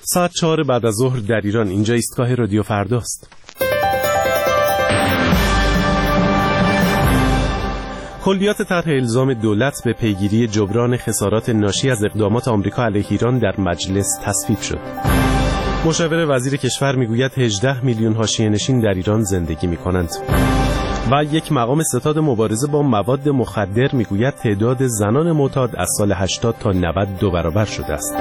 ساعت 4 بعد از ظهر در ایران. اینجا ایستگاه رادیو فرداست. کلیات طرح الزام دولت به پیگیری جبران خسارات ناشی از اقدامات آمریکا علیه ایران در مجلس تصویب شد. مشاور وزیر کشور میگوید 18 میلیون حاشیه‌نشین در ایران زندگی می‌کنند. و یک مقام ستاد مبارزه با مواد مخدر میگوید تعداد زنان معتاد از سال 80 تا 90 دو برابر شده است.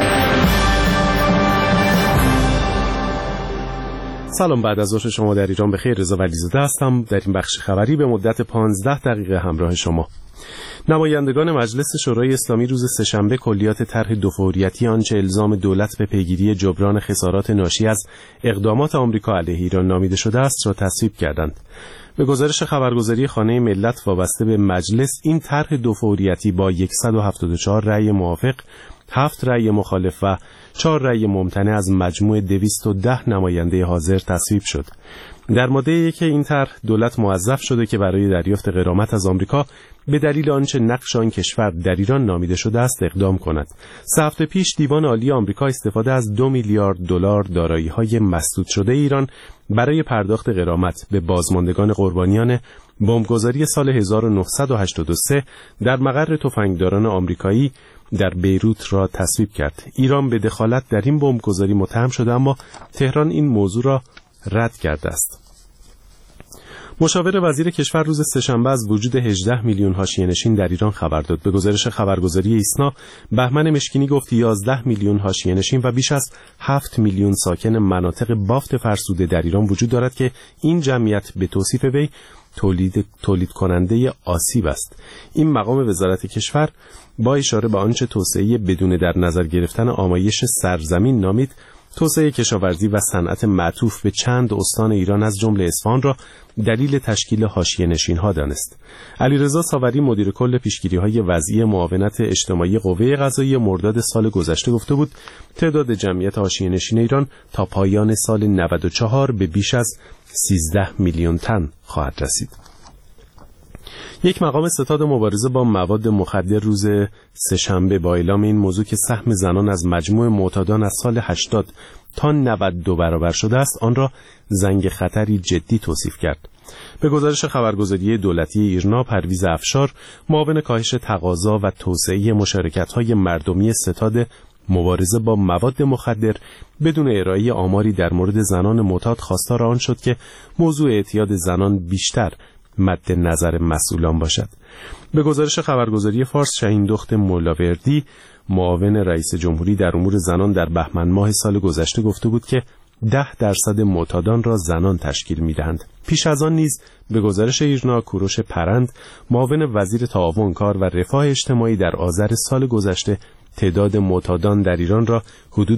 سلام، بعد از ظهر شما در ایران بخیر. رضا ولیزاده هستم. در این بخش خبری به مدت 15 دقیقه همراه شما. نمایندگان مجلس شورای اسلامی روز سه‌شنبه کلیات طرح دوفوریتی آنچه الزام دولت به پیگیری جبران خسارات ناشی از اقدامات آمریکا علیه ایران نامیده شده است را تصویب کردند. به گزارش خبرگزاری خانه ملت وابسته به مجلس، این طرح دوفوریتی با 174 رأی موافق، 7 رأی مخالف و 4 رأی ممتنع از مجموع 210 نماینده حاضر تصویب شد. در ماده 1 این طرح دولت موظف شده که برای دریافت غرامت از آمریکا به دلیل آنچه نقش آن کشور در ایران نامیده شده است اقدام کند. 3 هفته پیش دیوان عالی آمریکا استفاده از 2 میلیارد دلار دارایی‌های مسدود شده ایران برای پرداخت غرامت به بازماندگان قربانیان بمبگذاری سال 1983 در مقر تفنگداران آمریکایی در بیروت را تصویب کرد. ایران به دخالت در این بمبگذاری متهم شده، اما تهران این موضوع را رد کرده است. مشاور وزیر کشور روز سه‌شنبه از وجود 18 میلیون حاشیه‌نشین در ایران خبر داد. به گزارش خبرگزاری ایسنا، بهمن مشکینی گفت 11 میلیون حاشیه‌نشین و بیش از 7 میلیون ساکن مناطق بافت فرسوده در ایران وجود دارد که این جمعیت به توصیف وی تولید کننده آسیب است. این مقام وزارت کشور با اشاره به آنچه توسعه بدون در نظر گرفتن آمایش سرزمین نامید، توسعه کشاورزی و صنعت معطوف به چند استان ایران از جمله اصفهان را دلیل تشکیل حاشیه‌نشین‌ها دانست. علیرضا ساوری مدیر کل پیشگیری‌های وضعی معاونت اجتماعی قوه قضاییه مرداد سال گذشته گفته بود تعداد جمعیت حاشیه‌نشین ایران تا پایان سال 94 به بیش از 13 میلیون تن خواهد رسید. یک مقام ستاد مبارزه با مواد مخدر روز سه‌شنبه با اعلام این موضوع که سهم زنان از مجموع معتادان از سال 80 تا 92 برابر شده است، آن را زنگ خطری جدی توصیف کرد. به گزارش خبرگزاری دولتی ایرنا، پرویز افشار معاون کاهش تقاضا و توسعه مشارکت‌های مردمی ستاد مبارزه با مواد مخدر بدون ارائه آماری در مورد زنان معتاد خواستار آن شد که موضوع اعتیاد زنان بیشتر مد نظر مسئولان باشد. به گزارش خبرگزاری فارس، شاهین دخت مولاوردی معاون رئیس جمهوری در امور زنان در بهمن ماه سال گذشته گفته بود که 10% معتادان را زنان تشکیل می‌دهند. پیش از آن نیز به گزارش ایرنا، کوروش پرند معاون وزیر تعاون، کار و رفاه اجتماعی در آذر سال گذشته تعداد معتادان در ایران را حدود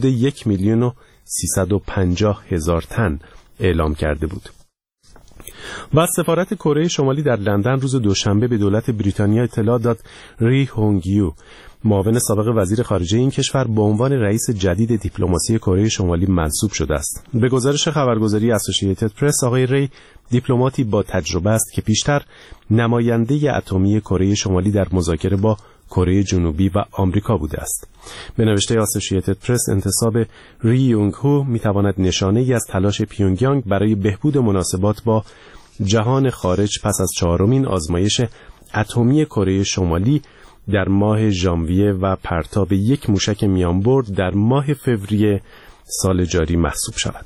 1,350,000 تن اعلام کرده بود. و سفارت کره شمالی در لندن روز دوشنبه به دولت بریتانیا اطلاع داد ری هونگیو، معاون سابق وزیر خارجه این کشور، به عنوان رئیس جدید دیپلماسی کره شمالی منصوب شده است. به گزارش خبرگزاری اسوسییتد پرس، آقای ری دیپلماتی با تجربه است که پیشتر نماینده اتمی کره شمالی در مذاکره با کره جنوبی و آمریکا بوده است. به نوشته اسوسییتد پرس، انتصاب ری یونگ هو میتواند نشانه‌ای از تلاش پیونگیانگ برای بهبود مناسبات با جهان خارج پس از 4مین آزمایش اتمی کره شمالی در ماه ژانویه و پرتاب یک موشک میانبرد در ماه فوریه سال جاری محسوب شود.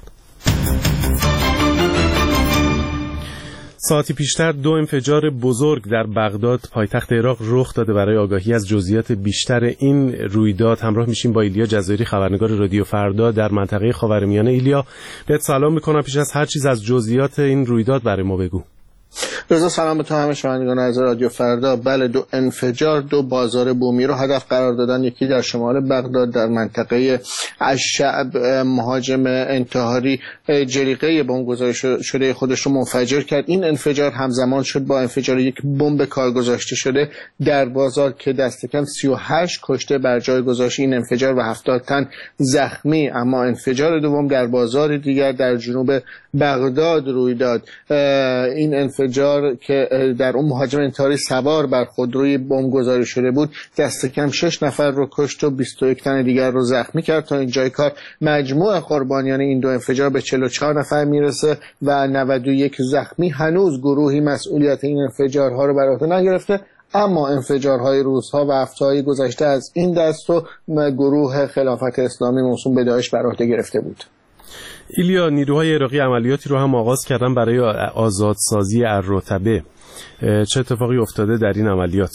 ساعتی پیشتر 2 انفجار بزرگ در بغداد پایتخت عراق رخ داده. برای آگاهی از جزئیات بیشتر این رویداد همراه میشیم با ایلیا جزایری، خبرنگار رادیو فردا در منطقه خاورمیانه. ایلیا، بهت سلام میکنم. پیش از هر چیز از جزئیات این رویداد برای ما بگو. رضا، سلام به تو، همه شنوندگان از رادیو فردا. بله، 2 انفجار 2 بازار بومی رو هدف قرار دادن. یکی در شمال بغداد در منطقه الشعب، مهاجم انتحاری جلیقه بمبگذاری شده خودش رو منفجر کرد. این انفجار همزمان شد با انفجار یک بمب کارگذاشته شده در بازار که دست کم 38 کشته بر جای گذاشت این انفجار و 70 تن زخمی. اما انفجار دوم در بازار دیگر در جنوب بغداد روی داد. این انفجار انفجار که در اون مهاجم انتحاری سوار بر خودروی بمب گذاری شده بود دست کم 6 نفر رو کشت و 21 تن دیگر رو زخمی کرد. تا اینجای کار مجموع قربانیان این دو انفجار به 44 نفر میرسه و 91 زخمی. هنوز گروهی مسئولیت این انفجارها رو بر عهده نگرفته، اما انفجارهای روزها و هفته‌های گذشته از این دست و گروه خلافت اسلامی موسوم به داعش بر عهده گرفته بود. ایلیا، نیروهای عراقی عملیاتی رو هم آغاز کردن برای آزادسازی الرطبه. چه اتفاقی افتاده در این عملیات؟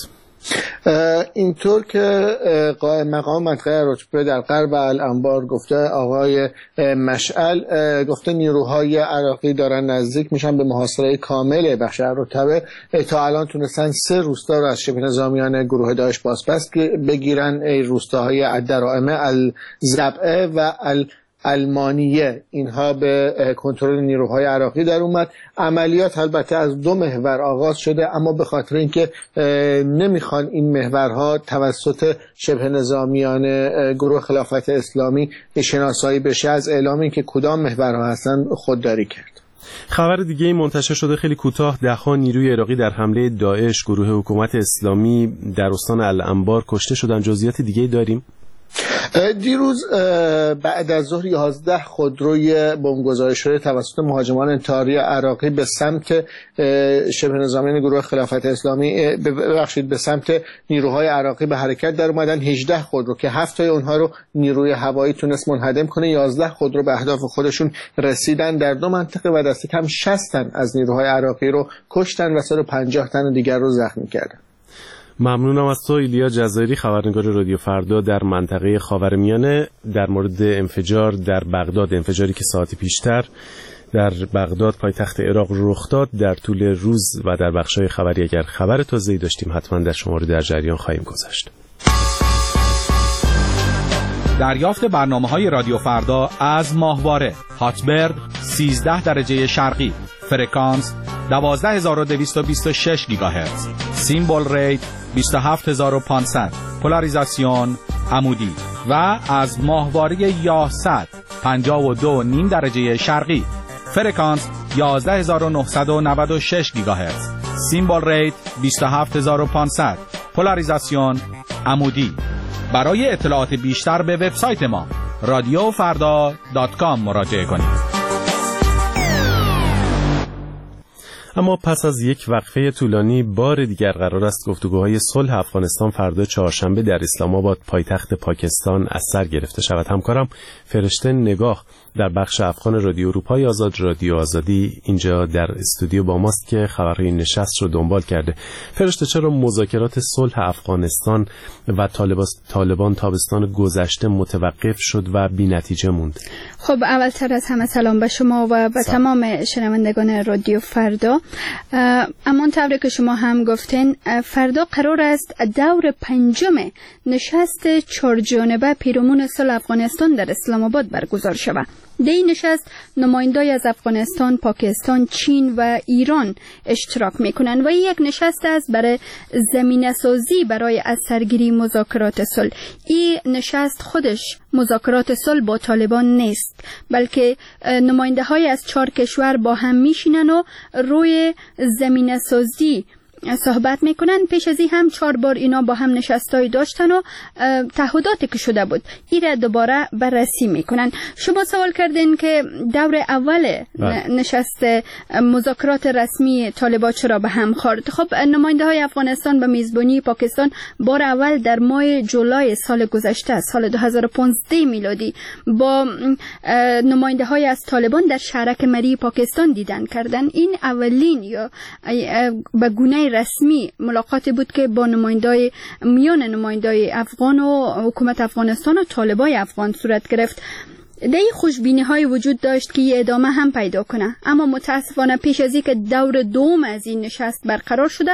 اینطور که قائم مقام منطقه الرطبه در غرب الانبار گفته، آقای مشعل گفته نیروهای عراقی دارن نزدیک میشن به محاصره کامل بخش الرطبه. تا الان تونستن 3 روستا رو از شبه نظامیان گروه داعش بازپس بگیرن. روستاهای الدرائمه، الزبعه و المانیه. اینها به کنترل نیروهای عراقی در اومد. عملیات البته از 2 محور آغاز شده، اما به خاطر اینکه نمیخوان این محورها توسط شبه نظامیان گروه خلافت اسلامی شناسایی بشه، از اعلام اینکه کدام محورها هستن خودداری کرد. خبر دیگه منتشر شده خیلی کوتاه، 10 نیروی عراقی در حمله داعش گروه حکومت اسلامی در استان الانبار کشته شدن. جزئیات دیگه داریم؟ دیروز بعد از ظهر 11 خودروی بمبگذاری شده توسط مهاجمان انتحاری عراقی به سمت شبه نظامیان گروه خلافت اسلامی به سمت نیروهای عراقی به حرکت در اومدن. 18 خودرو که 7 تای اونها رو نیروی هوایی تونست منهدم کنه، 11 خودرو به اهداف خودشون رسیدن در 2 منطقه و دست کم 60 تن از نیروهای عراقی رو کشتن و 150 تن دیگر رو زخمی کردن. ممنونم از تو ایلیا جزایری، خبرنگار رادیو فردا در منطقه خاورمیانه، در مورد انفجار در بغداد، انفجاری که ساعتی پیشتر در بغداد پایتخت عراق رخ داد در طول روز و در بخش‌های خبری. اگر خبر تازه‌ای داشتیم حتما در شما رو در جریان خواهیم گذاشت. دریافت برنامه‌های رادیو فردا از ماهواره هاتبرد 13 درجه شرقی، فرکانس 12226 گیگاهرتز، سیمبل ریت 27500، پولاریزاسیون عمودی و از ماهواره یاهصد 52.5 درجه شرقی، فرکانس 11996 گیگاهرتز، سیمبل ریت 27500، پولاریزاسیون عمودی. برای اطلاعات بیشتر به وبسایت ما radiofarda.com مراجعه کنید. اما پس از یک وقفه طولانی بار دیگر قرار است گفتگوهای صلح افغانستان فردا چهارشنبه در اسلام آباد پایتخت پاکستان از سر گرفته شود. همکارم فرشته نگاه در بخش افغان رادیو اروپای آزاد رادیو آزادی اینجا در استودیو با ماست که خبرهای نشست رو دنبال کرده. فرشته، چرا مذاکرات صلح افغانستان و طالبان تابستان گذشته متوقف شد و بی‌نتیجه موند؟ خب اولتر از همه سلام به شما و به تمام شنوندگان رادیو فردا. اما طوری که شما هم گفتین، فردا قرار است دور 5 نشست 4 جانبه پیرامون صلح افغانستان در اسلام آباد برگزار شود. در این نشست نمایندگان از افغانستان، پاکستان، چین و ایران اشتراک میکنند و یک نشست است برای زمینه‌سازی برای از سرگیری مذاکرات صلح. این نشست خودش مذاکرات صلح با طالبان نیست، بلکه نماینده‌های از 4 کشور با هم میشینن و روی زمینه‌سازی صحبت میکنن. پیش از این هم 4 بار اینا با هم نشستای داشتن و تعهداتی که شده بود این را دوباره بررسی میکنن. شما سوال کردین که دور اول نشست مذاکرات رسمی طالبان چرا به هم خورد. خب نماینده های افغانستان به میزبانی پاکستان بار اول در ماه جولای سال گذشته، سال 2015 میلادی، با نماینده های از طالبان در شهرک مری پاکستان دیدن کردن. این اولین یا به گونه رسمی ملاقاتی بود که با میان نمایندای افغان و حکومت افغانستان و طالبای افغان صورت گرفت. این خوشبینی های وجود داشت که یه ادامه هم پیدا کنه، اما متاسفانه پیش از اینکه دور دوم از این نشست برقرار شود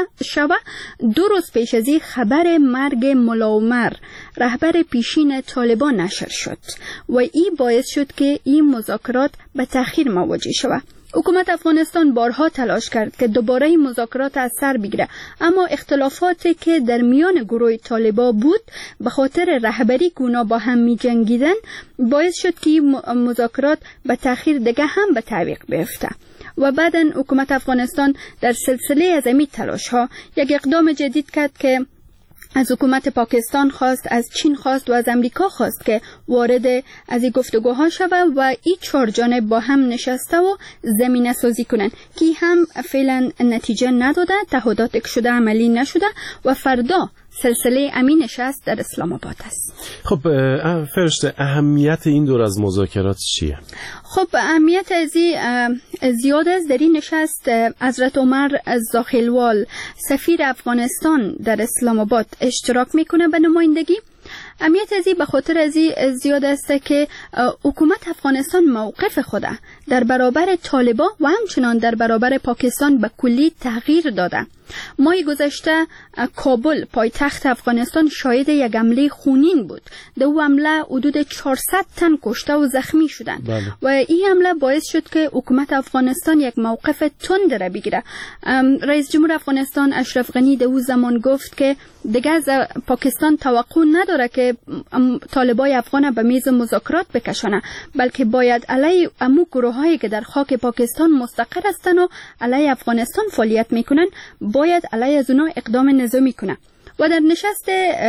2 روز پیش از این خبر مرگ ملا عمر رهبر پیشین طالبان نشر شد و این باعث شد که این مذاکرات به تأخیر مواجه شود. حکومت افغانستان بارها تلاش کرد که دوباره مذاکرات از سر بگیره، اما اختلافاتی که در میان گروه طالبان بود به خاطر رهبری که اونا با هم می جنگیدن باعث شد که مذاکرات به تأخیر دیگه هم به تعویق بیفته. و بعداً حکومت افغانستان در سلسله از این تلاش ها یک اقدام جدید کرد که از حکومت پاکستان خواست، از چین خواست و از امریکا خواست که وارد از این گفتگوها شود و این 4 جانب با هم نشسته و زمینه سازی کنن که هم فعلا نتیجه نداده، تعهدات که شده عملی نشده و فردا سلسله امین نشست در اسلام آباد است. خب فرشته، اهمیت این دور از مذاکرات چیه؟ خب اهمیت ازی زیاد است. در این نشست حضرت عمر زاخیلوال سفیر افغانستان در اسلام آباد اشتراک میکنه به نمایندگی. اهمیت ازی به خاطر ازی زیاد است که حکومت افغانستان موقف خود در برابر طالبان و همچنان در برابر پاکستان به کلی تغییر داده. ماه گذشته کابل پایتخت افغانستان شاهد یک حمله خونین بود. در او حمله حدود 400 تن کشته و زخمی شدند. و این حمله باعث شد که حکومت افغانستان یک موقف تند را بگیره. رئیس جمهور افغانستان اشرف غنی در او زمان گفت که دیگه از پاکستان توقع نداره که طالبای افغان به میز مذاکرات بکشانه، بلکه باید علیه امو گروهایی که در خاک پاکستان مستقر هستند و علیه افغانستان فعالیت میکنن باید علیه از اونا اقدام نظامی کنه. و در نشست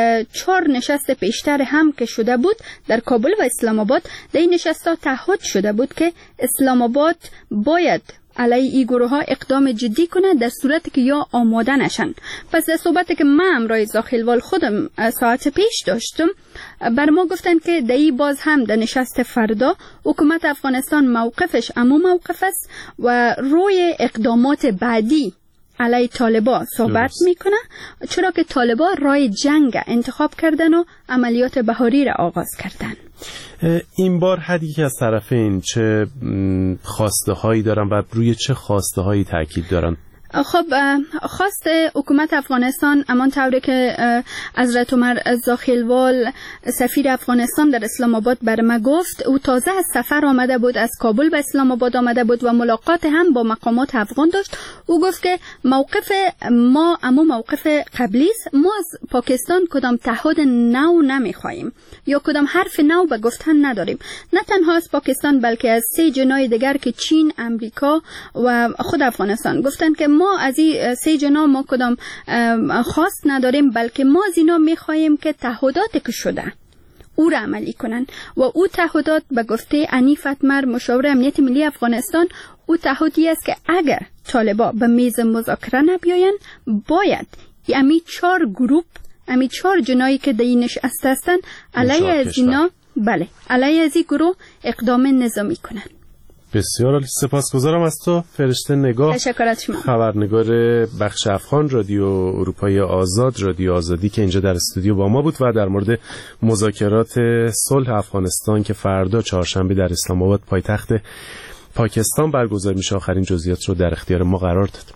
4 نشست پیشتر هم که شده بود در کابل و اسلام آباد، در این نشست‌ها تعهد شده بود که اسلام آباد باید علیه این گروه ها اقدام جدی کنه در صورتی که یا آماده نشن. پس در صحبتی که من همراه زاخیلوال خودم ساعت پیش داشتم، بر ما گفتن که در این باز هم در نشست فردا حکومت افغانستان موقفش اما موقف است و روی اقدامات بعدی علیه طالبان صحبت میکنه، چرا که طالبان راه جنگ انتخاب کردن و عملیات بهاری را آغاز کردن. این بار هر یک از طرفین چه خواسته هایی دارن و روی چه خواسته هایی تاکید دارن؟ خب خواست حکومت افغانستان امان طوری که حضرت عمر زاخیلوال سفیر افغانستان در اسلام آباد بر ما گفت، او تازه از سفر آمده بود، از کابل به اسلام آباد آمده بود و ملاقات هم با مقامات افغان داشت. او گفت که موقف ما اما موقف قبلی است، ما از پاکستان کدام تعهد نو نمیخواهیم یا کدام حرف نو به گفتن نداریم. نه تنها از پاکستان بلکه از 3 جناح دیگر که چین، امریکا و خود افغانستان گفتن که ما از این 3 جناح ما کدام خواست نداریم، بلکه ما از اینا میخواهیم که تعهداتی که شده او را عملی کنن. و او تعهدات به گفته عنیف اتمر مشاور امنیت ملی افغانستان، او تعهدی است که اگر طالبان به میز مذاکره نبیاین باید امی 4 گروپ، امی 4 جناحی که در این نشست هستن علیه از اینا، بله علیه از این گروه اقدام نظامی کنن. بسیار سپاسگزارم از تو فرشته نگاه، تشکر از شما، خبرنگار بخش افغان رادیو اروپای آزاد، رادیو آزادی که اینجا در استودیو با ما بود و در مورد مذاکرات صلح افغانستان که فردا چهارشنبه در اسلام آباد پایتخت پاکستان برگزار میشه آخرین جزئیات رو در اختیار ما قرار داد.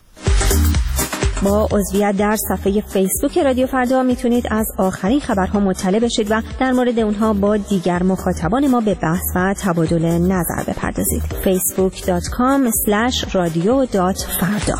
با عضویت در صفحه فیسبوک رادیو فردا میتونید از آخرین خبرها مطلع بشید و در مورد اونها با دیگر مخاطبان ما به بحث و تبادل نظر بپردازید. facebook.com/radio.farda.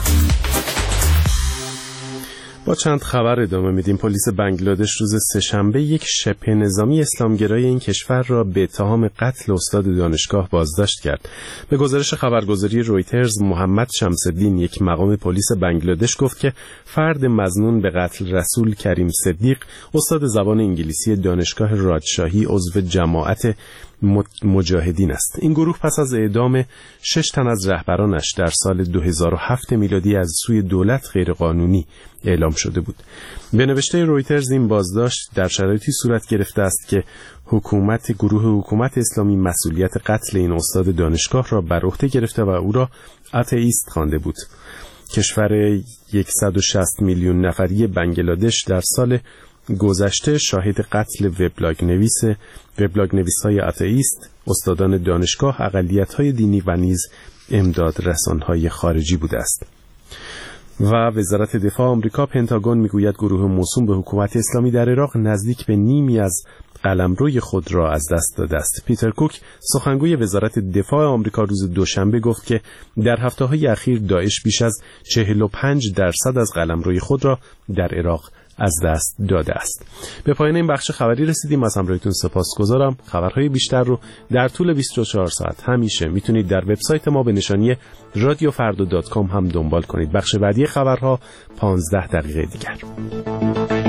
با چند خبر ادامه میدیم. پلیس بنگلادش روز سه‌شنبه یک شبه نظامی اسلامگرای این کشور را به اتهام قتل استاد دانشگاه بازداشت کرد. به گزارش خبرگزاری رویترز، محمد شمس‌الدین، یک مقام پلیس بنگلادش، گفت که فرد مظنون به قتل رسول کریم صدیق، استاد زبان انگلیسی دانشگاه راجشاهی، عضو جماعت مجاهدین است. این گروه پس از اعدام 6 تن از رهبرانش در سال 2007 میلادی از سوی دولت غیرقانونی اعلام شده بود. به نوشته رویترز این بازداشت در شرایطی صورت گرفته است که گروه حکومت اسلامی مسئولیت قتل این استاد دانشگاه را بر عهده گرفته و او را آتئیست خوانده بود. کشور 160 میلیون نفری بنگلادش در سال گذشته شاهد قتل وبلاگ نویس‌های آتئیست، استادان دانشگاه، اقلیت‌های دینی و نیز امداد رسان‌های خارجی بوده است. و وزارت دفاع آمریکا پنتاگون میگوید گروه موسوم به حکومت اسلامی در عراق نزدیک به نیمی از قلمروی خود را از دست داده است. پیتر کوک سخنگوی وزارت دفاع آمریکا روز دوشنبه گفت که در هفته‌های اخیر داعش بیش از 45% از قلمروی خود را در عراق از دست داده است. به پایان این بخش خبری رسیدیم. از همراهیتون سپاسگزارم. خبرهای بیشتر رو در طول 24 ساعت همیشه میتونید در وبسایت ما به نشانی radiofardo.com هم دنبال کنید. بخش بعدی خبرها 15 دقیقه دیگر.